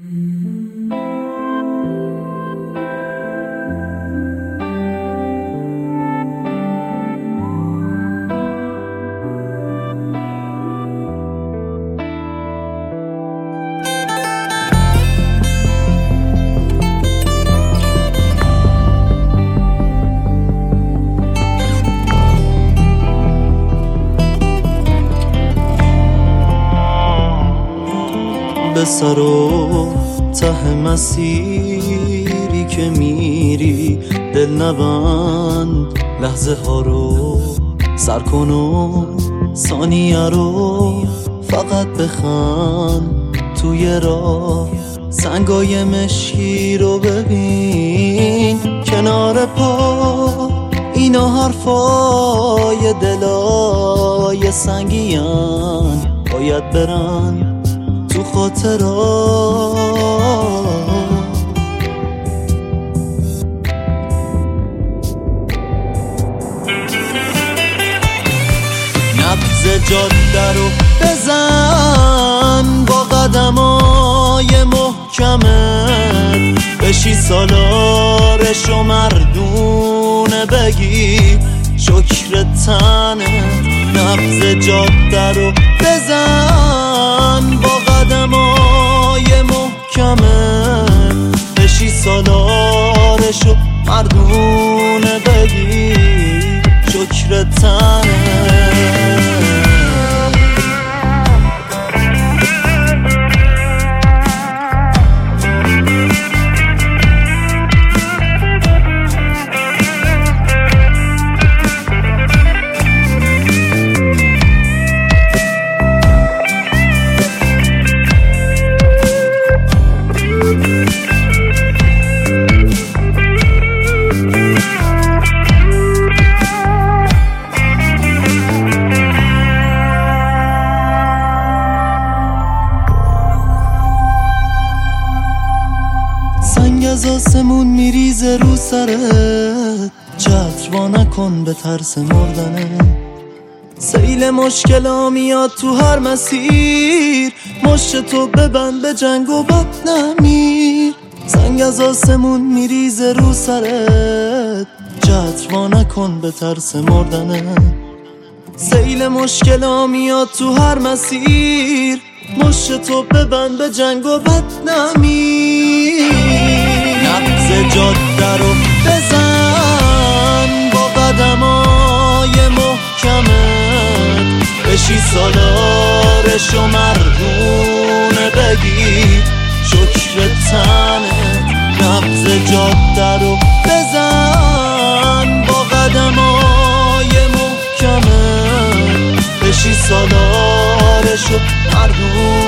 به سر و ته مسیری که میری دل نبند، لحظه ها رو سر کن و ثانیه رو فقط بخند. توی راه سنگای مشکی رو ببین کنار پا، اینا حرفای دلای سنگین باید برن تو خاطرات. نبض جاده رو بزن با قدمای محکمت، بشی سالارش و مردونه بگی شکر تنه. نبض جاده رو بزن با قدمای محکمت، بشی سالارش و مردونه بگی شکر تنه. سنگ از آسمون میریزه رو سرت، چتر وا نکن به ترس مردنه. سیل مشکلا میاد تو هر مسیر، مشت تو ببند به جنگ و بد نمیر. سنگ از آسمون میریزه رو سرت، چتر وا نکن به ترس مردنه. سیل مشکلا میاد تو هر مسیر، مشت تو ببند به جنگ و بد نمیر. نبض جاده رو بزن با قدمای محکمت، بشی سالارش و مردونه بگی شکر تنه. نبض جاده رو بزن با قدمای محکمت، بشی سالارش و مردونه